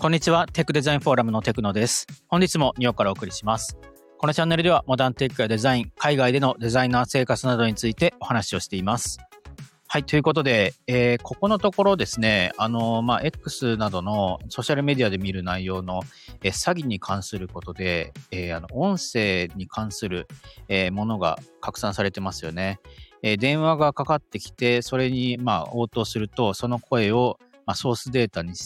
こんにちは。テックデザインフォーラムのテクノです。本日もニューヨークからお送りします。このチャンネルではモダンテックやデザイン、海外でのデザイナー生活などについてお話をしています。はい、ということで、ここのところですね、X などのソーシャルメディアで見る内容の、詐欺に関することで、音声に関する、ものが拡散されてますよね。電話がかかってきて、それに応答すると、その声をソースデータにして、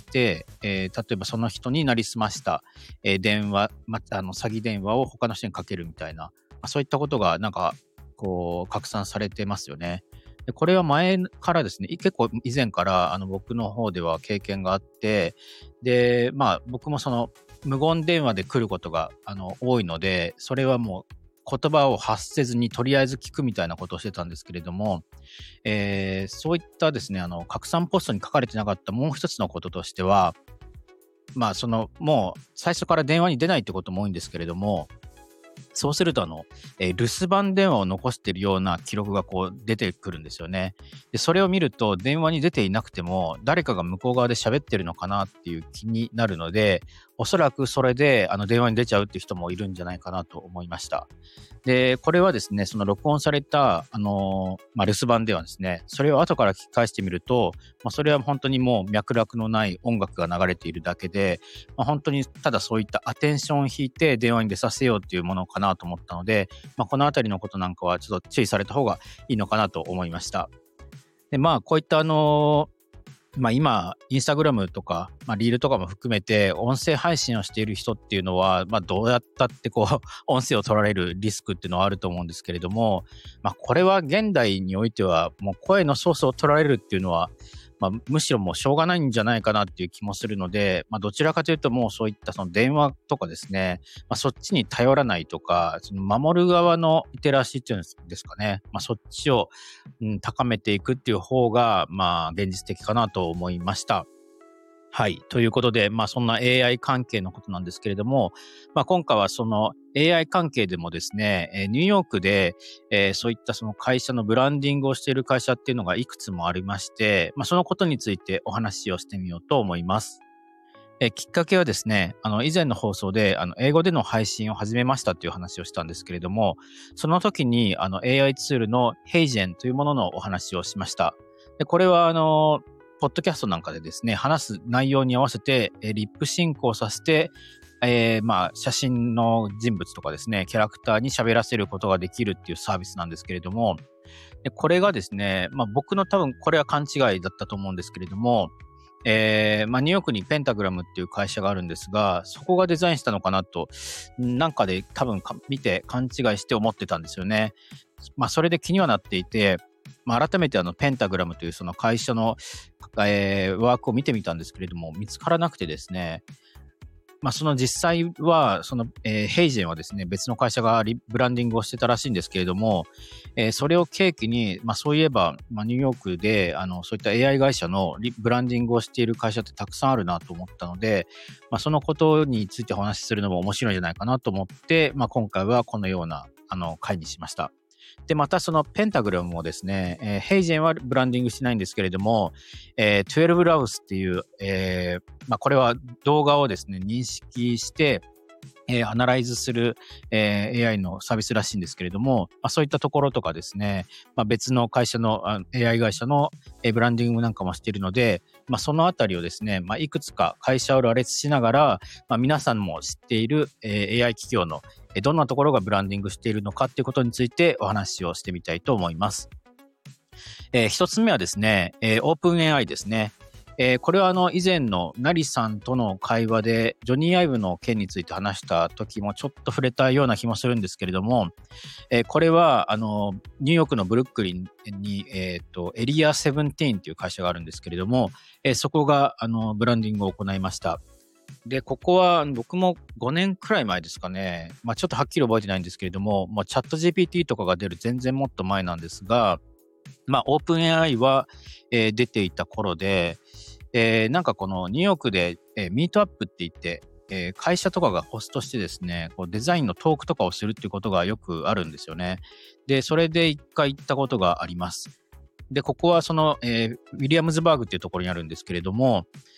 例えばその人になりすました、電話、詐欺電話を他の人にかけるみたいな、そういったことが拡散されてますよね。でこれは前からですね、結構以前から僕の方では経験があって、で、僕もその無言電話で来ることが多いので、それはもう言葉を発せずにとりあえず聞くみたいなことをしてたんですけれども、そういったですね、拡散ポストに書かれてなかったもう一つのこととしては、もう最初から電話に出ないってことも多いんですけれども、そうすると留守番電話を残しているような記録が出てくるんですよね。で、それを見ると電話に出ていなくても誰かが向こう側で喋ってるのかなっていう気になるので、おそらくそれで電話に出ちゃうっていう人もいるんじゃないかなと思いました。で、これはですね、その録音された留守番電話ですね。それを後から聞き返してみると、それは本当にもう脈絡のない音楽が流れているだけで、本当にただそういったアテンションを引いて電話に出させようっていうものかなと思ったので、このあたりのことなんかはちょっと注意された方がいいのかなと思いました。で、こういった今、インスタグラムとか、リールとかも含めて、音声配信をしている人っていうのは、どうやったって音声を取られるリスクっていうのはあると思うんですけれども、これは現代においては、もう声のソースを取られるっていうのは、むしろもうしょうがないんじゃないかなっていう気もするので、どちらかというともうそういったその電話とかですね、そっちに頼らないとか、その守る側のリテラシーっていうんですかね、そっちを、高めていくっていう方が、現実的かなと思いました。はい。ということで、そんな AI 関係のことなんですけれども、今回はその AI 関係でもですね、ニューヨークで、そういったその会社のブランディングをしている会社っていうのがいくつもありまして、そのことについてお話をしてみようと思います。きっかけはですね、以前の放送で、英語での配信を始めましたという話をしたんですけれども、その時に、AI ツールの HeyGen というもののお話をしました。で、これは、ポッドキャストなんかでですね、話す内容に合わせて、リップシンクをさせて、写真の人物とかですね、キャラクターに喋らせることができるっていうサービスなんですけれども、でこれがですね、僕の多分これは勘違いだったと思うんですけれども、ニューヨークにペンタグラムっていう会社があるんですが、そこがデザインしたのかなと、なんかで多分見て勘違いして思ってたんですよね。それで気にはなっていて、改めてペンタグラムというその会社の、ワークを見てみたんですけれども、見つからなくてですね、その実際は、その、ヘイジェンはですね、別の会社がブランディングをしてたらしいんですけれども、それを契機に、そういえば、ニューヨークで、そういった AI 会社のブランディングをしている会社ってたくさんあるなと思ったので、そのことについてお話しするのも面白いんじゃないかなと思って、今回はこのような、回にしました。で、またそのペンタグラムもですね、ヘイジェンはブランディングしてないんですけれども、12ラウスっていう、これは動画をですね、認識して、アナライズする、AI のサービスらしいんですけれども、そういったところとかですね、別の会社のAI 会社の、ブランディングなんかもしているので、そのあたりをですね、いくつか会社を羅列しながら、皆さんも知っている、AI 企業のどんなところがブランディングしているのかっていうことについてお話をしてみたいと思います。一つ目はですね、オープン AI ですね。これは以前のナリさんとの会話でジョニー・アイブの件について話した時もちょっと触れたような気もするんですけれども、これはニューヨークのブルックリンに、エリア17という会社があるんですけれども、そこがブランディングを行いました。で、ここは僕も5年くらい前ですかね、ちょっとはっきり覚えてないんですけれども、チャット GPT とかが出る全然もっと前なんですが、オープン AI は、出ていた頃で、なんかこのニューヨークで、ミートアップって言って、会社とかがホストしてですね、デザインのトークとかをするっていうことがよくあるんですよね。で、それで一回行ったことがあります。で、ここはその、ウィリアムズバーグっていうところにあるんですけれども、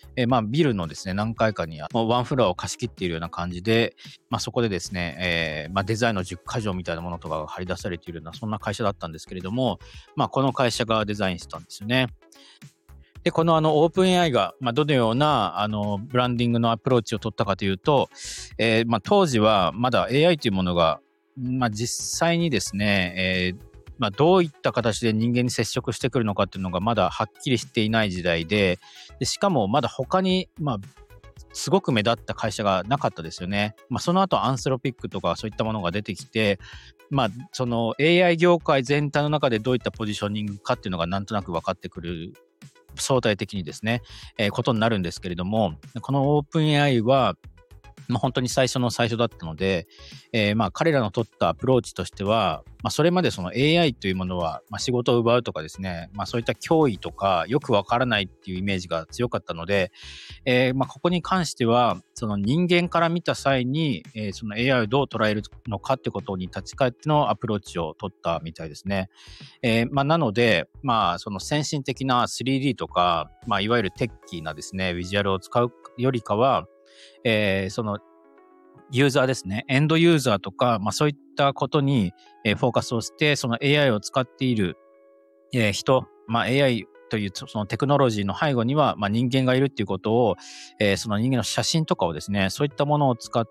ビルのですね、何階かにもうワンフロアを貸し切っているような感じで、そこでですね、デザインの10箇条みたいなものとかが張り出されているような、そんな会社だったんですけれども、この会社がデザインしたんですよね。で、このオープン AI が、どのようなブランディングのアプローチを取ったかというと、当時はまだ AI というものが、実際にですね、どういった形で人間に接触してくるのかっていうのがまだはっきりしていない時代で、しかもまだ他に、すごく目立った会社がなかったですよね。その後アンスロピックとかそういったものが出てきて、その AI 業界全体の中でどういったポジショニングかっていうのがなんとなく分かってくる、相対的にですね、ことになるんですけれども、このオープン AI は本当に最初の最初だったので、彼らの取ったアプローチとしては、それまでその AI というものは、仕事を奪うとかですね、そういった脅威とかよくわからないっていうイメージが強かったので、ここに関しては、その人間から見た際に、その AI をどう捉えるのかってことに立ち返ってのアプローチを取ったみたいですね。なので、その先進的な 3D とか、いわゆるテッキーなですね、ビジュアルを使うよりかは、そのユーザーですね、エンドユーザーとか、そういったことに、フォーカスをして、その AI を使っている、人、AI というそのテクノロジーの背後には、人間がいるっていうことを、その人間の写真とかをですね、そういったものを使って、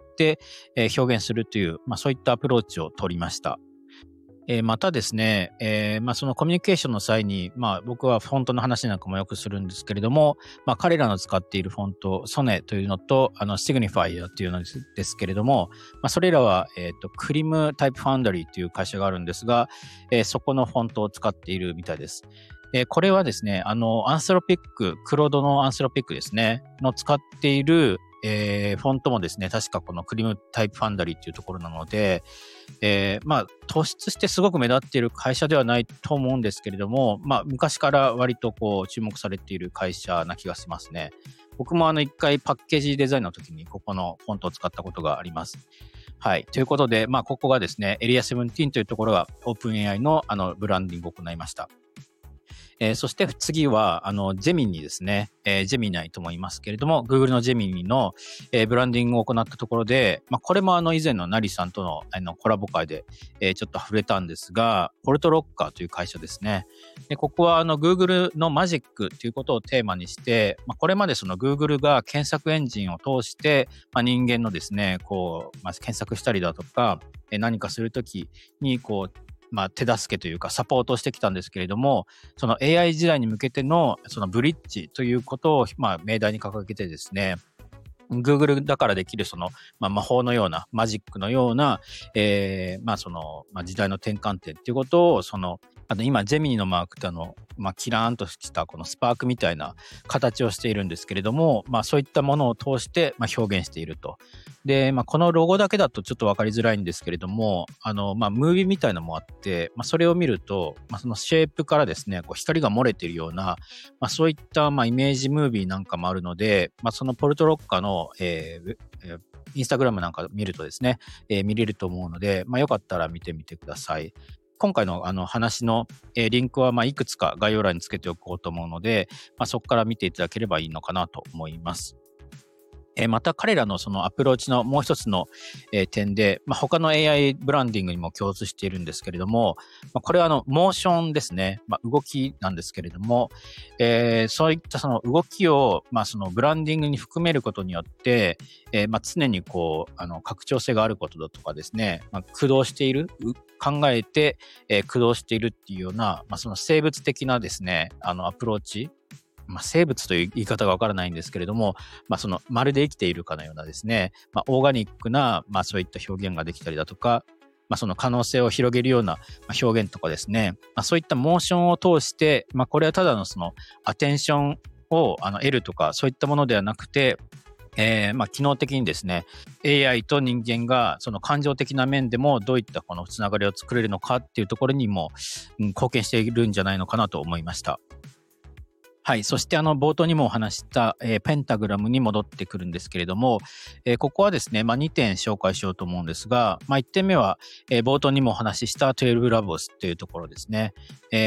表現するという、そういったアプローチを取りました。またですね、そのコミュニケーションの際に、僕はフォントの話なんかもよくするんですけれども、彼らの使っているフォント、ソネというのと、シグニファイアというのですけれども、それらは、クリムタイプファウンダリーという会社があるんですが、そこのフォントを使っているみたいです。これはですね、アンスロピック、クロードのアンスロピックですね、の使っている、フォントもですね、確かこのクリムタイプファンダリーっていうところなので、突出してすごく目立っている会社ではないと思うんですけれども、昔から割とこう注目されている会社な気がしますね。僕も一回パッケージデザインの時にここのフォントを使ったことがあります。はい。ということで、ここがですね、エリア17というところが OpenAI のブランディングを行いました。そして次は、ジェミニですね。ジェミナイとも言いますけれども、Google のジェミニの、ブランディングを行ったところで、これも以前のナリさんとの、コラボ会で、ちょっと触れたんですが、ポルトロッカーという会社ですね。で、ここはGoogle のマジックということをテーマにして、これまでその Google が検索エンジンを通して、人間のですね、検索したりだとか、何かするときに、手助けというかサポートをしてきたんですけれども、その AI 時代に向けてのそのブリッジということを命題に掲げてですね、Google だからできるその、魔法のような、マジックのような、その、時代の転換点っていうことを、今、ジェミニのマークってキラーンとしたこのスパークみたいな形をしているんですけれども、そういったものを通して、表現していると。で、このロゴだけだとちょっとわかりづらいんですけれども、ムービーみたいなのもあって、それを見ると、そのシェイプからですね、光が漏れているような、そういった、イメージムービーなんかもあるので、そのポルトロッカの、インスタグラムなんか見るとですね、見れると思うので、よかったら見てみてください。今回の話の、リンクはいくつか概要欄につけておこうと思うので、そこから見ていただければいいのかなと思います。また彼らのそのアプローチのもう一つの、点で、他の AI ブランディングにも共通しているんですけれども、これはモーションですね、動きなんですけれども、そういったその動きを、そのブランディングに含めることによって、常に拡張性があることだとかですね、駆動している、考えて、駆動しているっていうような、その生物的なですね、アプローチ、生物という言い方がわからないんですけれども、そのまるで生きているかのようなですね、オーガニックな、そういった表現ができたりだとか、その可能性を広げるような表現とかですね、そういったモーションを通して、これはただのそのアテンションを得るとか、そういったものではなくて、機能的にですね、AI と人間がその感情的な面でもどういったこのつながりを作れるのかっていうところにも、貢献しているんじゃないのかなと思いました。はい。そして冒頭にもお話した、ペンタグラムに戻ってくるんですけれども、ここはですね、2点紹介しようと思うんですが、1点目は、冒頭にもお話しした12 Labs というところですね。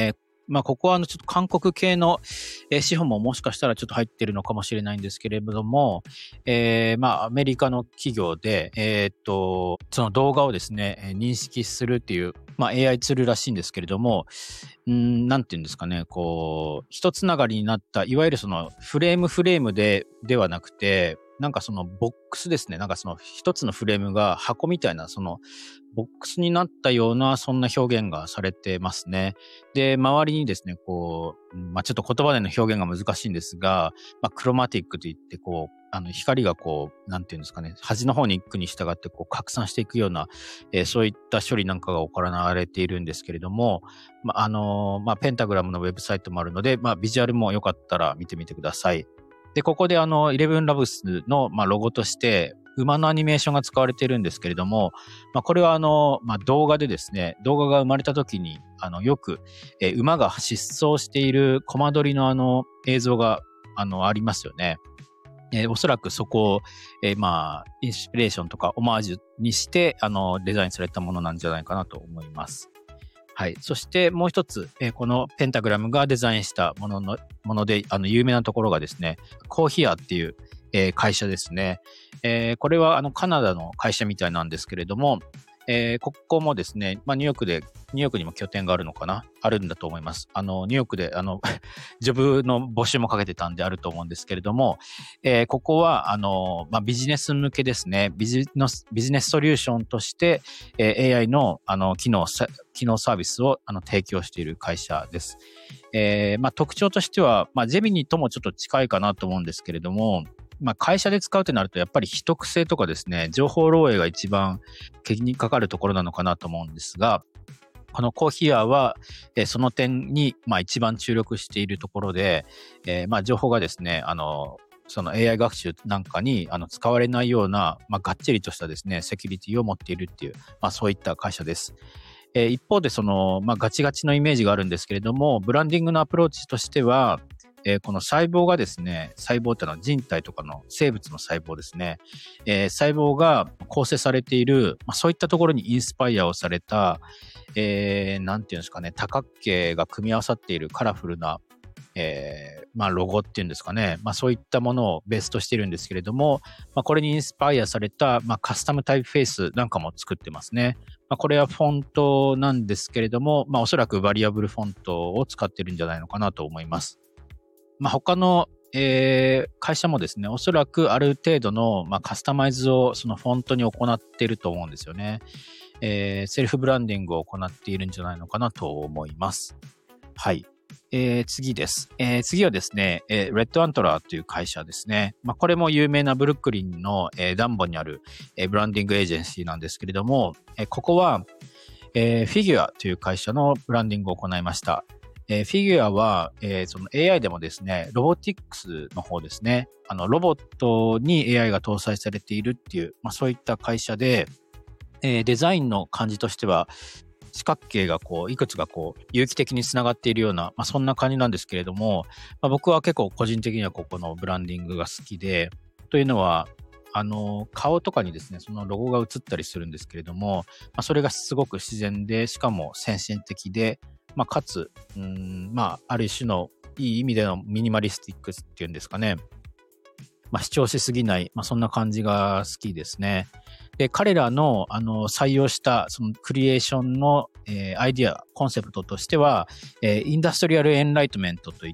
ここはちょっと韓国系の資本ももしかしたらちょっと入ってるのかもしれないんですけれども、アメリカの企業で、その動画をですね、認識するっていう、AI ツールらしいんですけれども、なんていうんですかね、一つながりになった、いわゆるそのフレームではなくて、なんかそのボックスですね。なんかその一つのフレームが箱みたいな、そのボックスになったような、そんな表現がされてますね。で、周りにですね、ちょっと言葉での表現が難しいんですが、クロマティックといって、光がなんていうんですかね、端の方に行くに従って拡散していくような、そういった処理なんかが行われているんですけれども、ペンタグラムのウェブサイトもあるので、ビジュアルもよかったら見てみてください。で、ここで11ラブスの、ロゴとして、馬のアニメーションが使われているんですけれども、これは動画でですね、動画が生まれた時に、よく、馬が疾走しているコマ撮りの映像が、ありますよね。おそらくそこを、インスピレーションとかオマージュにして、デザインされたものなんじゃないかなと思います。はい。そしてもう一つ、このペンタグラムがデザインしたもので、有名なところがですね、コーヒアっていう、会社ですね。これはカナダの会社みたいなんですけれども、ここもですね、ニューヨークにも拠点があるのかなあるんだと思います。ニューヨークで、ジョブの募集もかけてたんであると思うんですけれども、ここは、ビジネス向けですね、ビジネスソリューションとして、AI の、機能サービスを、提供している会社です。特徴としては、ジェミニともちょっと近いかなと思うんですけれども、会社で使うとなると、やっぱり秘匿性とかですね、情報漏洩が一番気にかかるところなのかなと思うんですが、このコーヒアは、その点に、一番注力しているところで、情報がですね、その AI 学習なんかに使われないような、がっちりとしたですね、セキュリティを持っているっていう、そういった会社です。一方で、ガチガチのイメージがあるんですけれども、ブランディングのアプローチとしては、この細胞がですね、細胞ってのは人体とかの生物の細胞ですね。細胞が構成されている、そういったところにインスパイアをされた、なんていうんですかね、多角形が組み合わさっているカラフルな、ロゴっていうんですかね。そういったものをベースとしているんですけれども、これにインスパイアされた、カスタムタイプフェイスなんかも作ってますね。これはフォントなんですけれども、おそらくバリアブルフォントを使ってるんじゃないのかなと思います。他の、会社もですね、おそらくある程度の、カスタマイズをそのフォントに行っていると思うんですよね。セルフブランディングを行っているんじゃないのかなと思います。はい。次です。次はですね、レッドアントラーという会社ですね。これも有名なブルックリンの、ダンボにある、ブランディングエージェンシーなんですけれども、ここは、フィギュアという会社のブランディングを行いました。フィギュアは、その AI でもですね、ロボティックスの方ですね、ロボットに AI が搭載されているっていう、そういった会社で、デザインの感じとしては、四角形がいくつか有機的につながっているような、そんな感じなんですけれども、僕は結構個人的にはここのブランディングが好きで、というのは、顔とかにですね、そのロゴが映ったりするんですけれども、それがすごく自然で、しかも先進的で、かつ、ある種のいい意味でのミニマリスティックっていうんですかね。主張しすぎない、そんな感じが好きですね。で、彼らの、採用したそのクリエーションの、アイディア、コンセプトとしては、インダストリアルエンライトメントといって、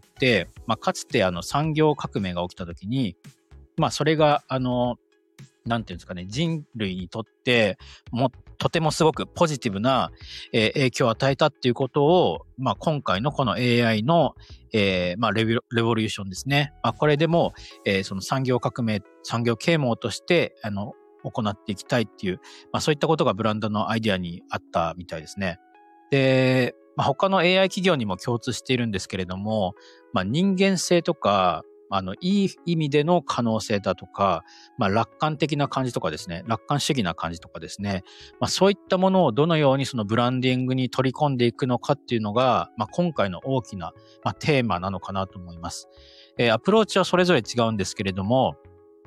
かつて産業革命が起きたときに、それが、なんていうんですかね、人類にとってとてもすごくポジティブな、影響を与えたっていうことを、今回のこの AI の、レボリューションですね。これでも、その産業啓蒙として、行っていきたいっていう、そういったことがブランドのアイデアにあったみたいですね。で、他の AI 企業にも共通しているんですけれども、人間性とか、いい意味での可能性だとか、楽観的な感じとかですね、楽観主義な感じとかですね、そういったものをどのようにそのブランディングに取り込んでいくのかっていうのが、今回の大きな、テーマなのかなと思います。アプローチはそれぞれ違うんですけれども、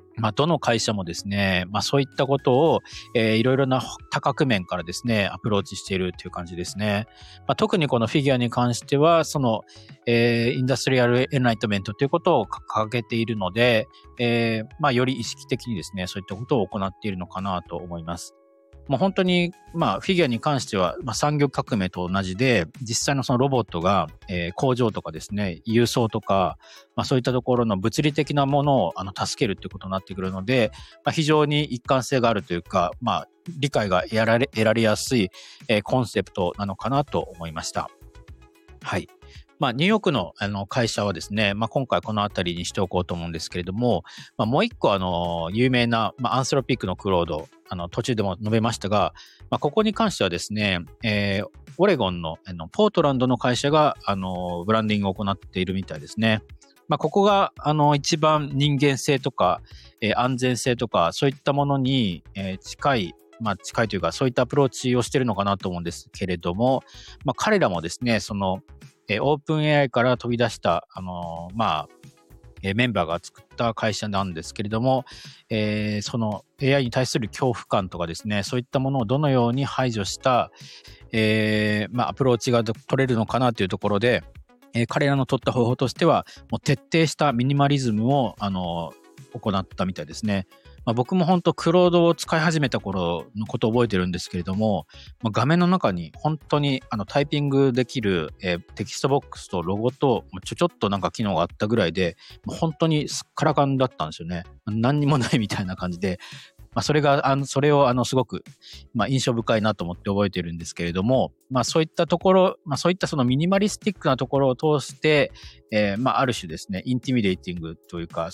どの会社もですね、そういったことを、いろいろな多角面からですね、アプローチしているという感じですね。特にこのフィギュアに関しては、インダストリアルエンライトメントということを掲げているので、より意識的にですね、そういったことを行っているのかなと思います。もう本当に、フィギュアに関しては、産業革命と同じで、実際のそのロボットが、工場とかですね、郵送とか、そういったところの物理的なものを助けるっていうことになってくるので、非常に一貫性があるというか、理解が得られやすい、コンセプトなのかなと思いました。はい。ニューヨークの会社はですね、今回このあたりにしておこうと思うんですけれども、もう一個有名な、アンスロピックのクロード、途中でも述べましたが、ここに関してはですね、オレゴンのポートランドの会社がブランディングを行っているみたいですね。ここが一番人間性とか、安全性とか、そういったものに、近いというか、そういったアプローチをしているのかなと思うんですけれども、彼らもですね、オープン AI から飛び出した、メンバーが作った会社なんですけれども、その AI に対する恐怖感とかですね、そういったものをどのように排除した、アプローチが取れるのかなというところで、彼らの取った方法としては、もう徹底したミニマリズムを、行ったみたいですね。僕も本当クロードを使い始めた頃のことを覚えてるんですけれども、画面の中に本当にタイピングできる、テキストボックスとロゴとちょっとなんか機能があったぐらいで、本当にすっからかんだったんですよね。何にもないみたいな感じで、それをすごく、印象深いなと思って覚えてるんですけれども、そういったところ、そういったそのミニマリスティックなところを通して、ある種ですね、インティミデイティングというか、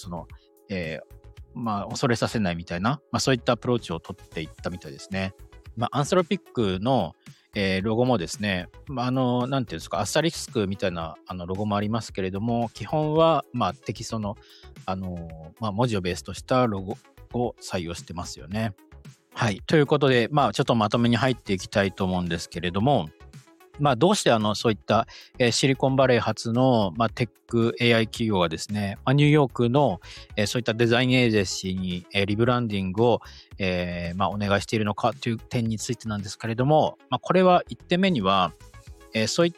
恐れさせないみたいな、そういったアプローチを取っていったみたいですね。アンスロピックの、ロゴもですね、なんていうんですか、アスタリスクみたいなロゴもありますけれども、基本は、テキストの、文字をベースとしたロゴを採用してますよね。はい。ということで、ちょっとまとめに入っていきたいと思うんですけれども、どうしてそういった、シリコンバレー発の、テック AI 企業がですね、ニューヨークの、そういったデザインエージェンシーに、リブランディングを、お願いしているのかという点についてなんですけれども、これは1点目には、そういった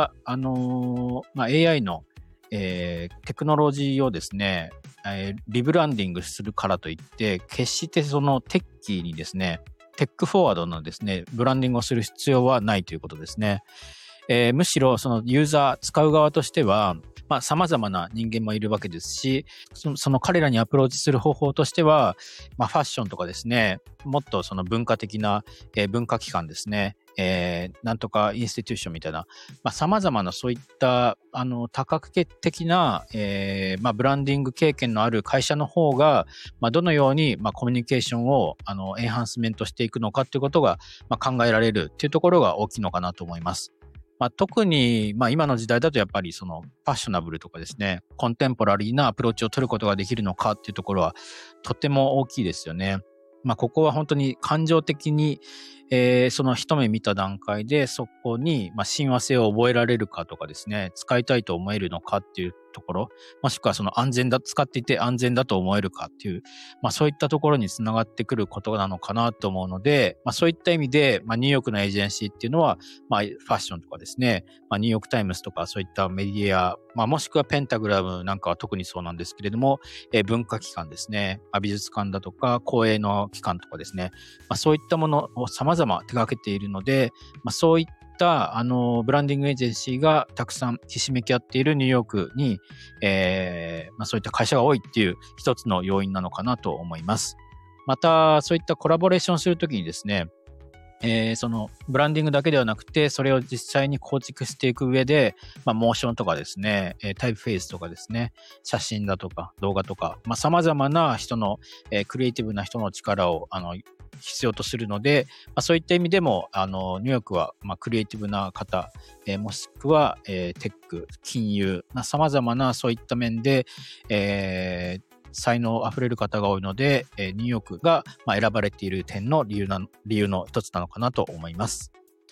、AI の、テクノロジーをですね、リブランディングするからといって、決してそのテッキーにですね、テックフォワードのですね、ブランディングをする必要はないということですね。むしろそのユーザー、使う側としては、様々な人間もいるわけですし、その彼らにアプローチする方法としては、ファッションとかですね、もっとその文化的な、文化機関ですね、なんとかインスティテューションみたいな、様々なそういった多角的な、ブランディング経験のある会社の方が、どのように、コミュニケーションをエンハンスメントしていくのかということが、考えられるというところが大きいのかなと思います。特に、今の時代だとやっぱりそのファッショナブルとかですね、コンテンポラリーなアプローチを取ることができるのかっていうところはとても大きいですよね。ここは本当に感情的に、その一目見た段階でそこに、親和性を覚えられるかとかですね、使いたいと思えるのかっていうところ、もしくはその使っていて安全だと思えるかっていう、そういったところにつながってくることなのかなと思うので、そういった意味で、ニューヨークのエージェンシーっていうのは、ファッションとかですね、ニューヨークタイムズとかそういったメディア、もしくはペンタグラムなんかは特にそうなんですけれども、文化機関ですね、美術館だとか公営の機関とかですね、そういったものを様々手掛けているので、そういったブランディングエージェンシーがたくさんひしめき合っているニューヨークに、そういった会社が多いっていう一つの要因なのかなと思います。またそういったコラボレーションするときにですね、そのブランディングだけではなくて、それを実際に構築していく上で、モーションとかですね、タイプフェイスとかですね、写真だとか動画とか、様々な人の、クリエイティブな人の力を必要とするので、そういった意味でもニューヨークは、クリエイティブな方、もしくは、テック、金融、様々なそういった面で、才能あふれる方が多いので、ニューヨークが選ばれている点の理由の一つなのかなと思います。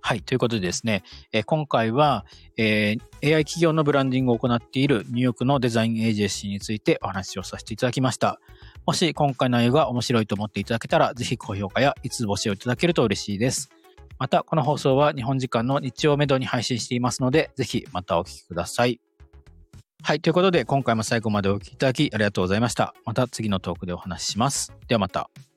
はい。ということでですね、今回は、AI 企業のブランディングを行っているニューヨークのデザインエージェンシーについてお話をさせていただきました。もし今回の内容が面白いと思っていただけたら、ぜひ高評価や5つ星をいただけると嬉しいです。また、この放送は日本時間の日曜めどに配信していますので、ぜひまたお聞きください。はい。ということで、今回も最後までお聞きいただきありがとうございました。また次のトークでお話しします。ではまた。